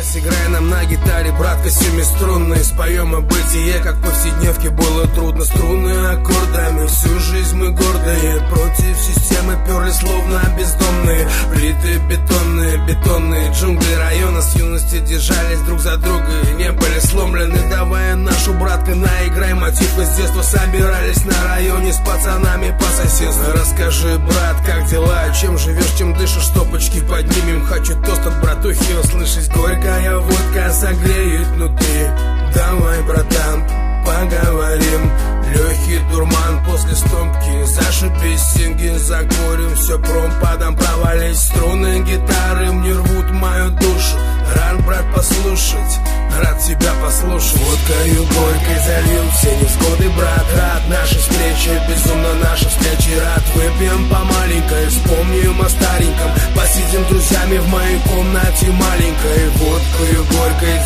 сыграй нам на гитаре, братка, семиструнный. Споем о бытие, как повседневке было трудно. Струны аккордами, всю жизнь мы гордые. Против системы перли словно бездомные. Плиты бетонные джунгли района с юности держались друг за друга и не были сломлены. Давай нашу, братка, наиграй мотив из детства. Собирались на районе с пацанами по соседству. Расскажи, брат, как дела, чем живешь, чем дышишь, стопочки поднимем. Хочу тост от братухи услышать. Горькая водка согреет внутри. Давай, братан, поговорим. Легкий дурман после стопки. Зашибись, синги, закурим. Все промпадом провались. Струны гитары мне рвут мою душу. Рад, брат, послушать, рад тебя послушать. Водкою горькой залил все невзгоды, брат. Рад нашей встрече, безумно нашей встрече. Рад, выпьем по маленькой, вспомним о стареньком. Посидим друзьями в моей комнате маленькой. Водкою горькой